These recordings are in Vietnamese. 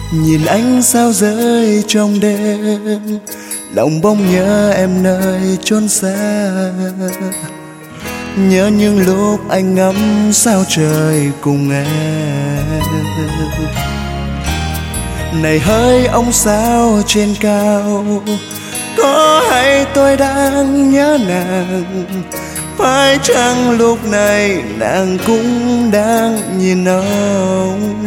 Nhìn ánh sao rơi trong đêm, lòng bỗng nhớ em nơi chốn xa. Nhớ những lúc anh ngắm sao trời cùng em. Này hỡi ông sao trên cao, có hay tôi đang nhớ nàng? Phải chăng lúc này nàng cũng đang nhìn ông?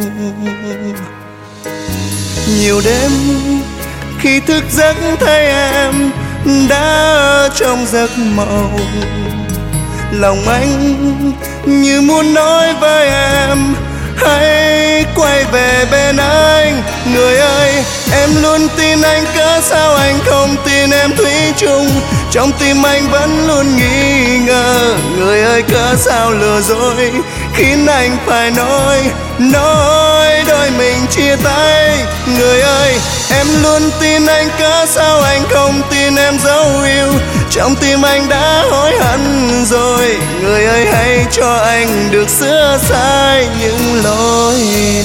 Nhiều đêm khi thức giấc thấy em đã ở trong giấc mộng, lòng anh như muốn nói với em hãy quay về bên anh. Người ơi, em luôn tin anh, cớ sao anh không tin em thủy chung? Trong tim anh vẫn luôn nghi ngờ. Người ơi, cớ sao lừa dối khiến anh phải nói đôi mình chia tay. Người ơi, em luôn tin anh, cớ sao anh không tin em dấu yêu? Trong tim anh đã hối hận rồi. Người ơi, hãy cho anh được sửa sai những lỗi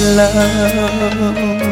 lầm.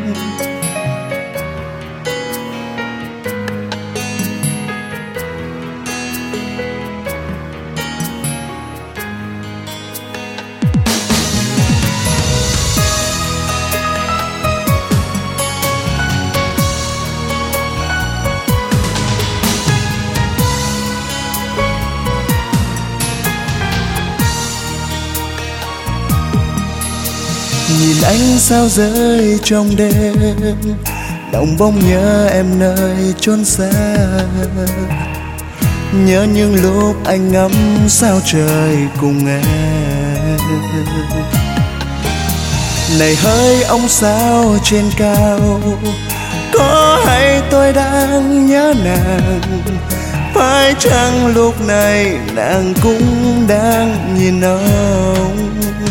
Nhìn ánh sao rơi trong đêm, lòng bỗng nhớ em nơi chốn xa. Nhớ những lúc anh ngắm sao trời cùng em. Này hỡi ông sao trên cao, có hay tôi đang nhớ nàng? Phải chăng lúc này nàng cũng đang nhìn ông?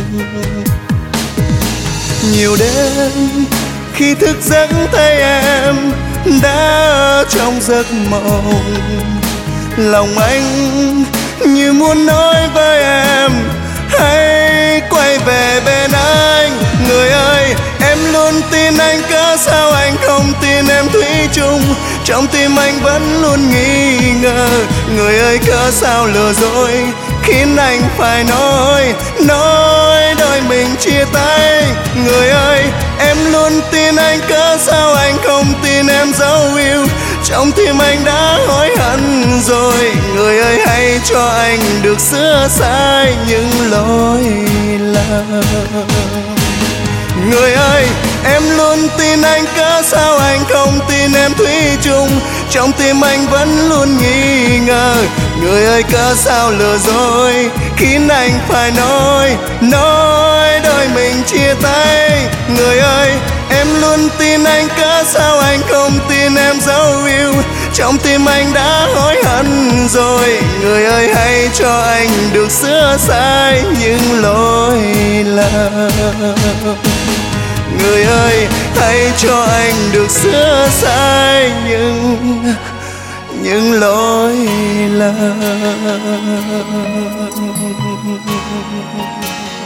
Nhiều đêm khi thức giấc thấy em đã ở trong giấc mộng, lòng anh như muốn nói với em hãy quay về bên anh. Người ơi, em luôn tin anh, cớ sao anh không tin em thủy chung? Trong tim anh vẫn luôn nghi ngờ. Người ơi, cớ sao lừa dối khiến anh phải nói đôi mình chia tay. Người ơi, em luôn tin anh, cớ sao anh không tin em dấu yêu? Trong tim anh đã hối hận rồi. Người ơi, hãy cho anh được sửa sai những lỗi lầm. Người ơi, em luôn tin anh, cớ sao anh không tin em thủy chung? Trong tim anh vẫn luôn nghi ngờ. Người ơi, cớ sao lừa dối khiến anh phải nói đôi mình chia tay. Người ơi, em luôn tin anh, cớ sao anh không tin em dấu yêu? Trong tim anh đã hối hận rồi. Người ơi, hãy cho anh được sửa sai những lỗi lầm. Người ơi, hãy cho anh được sửa sai những lỗi lầm.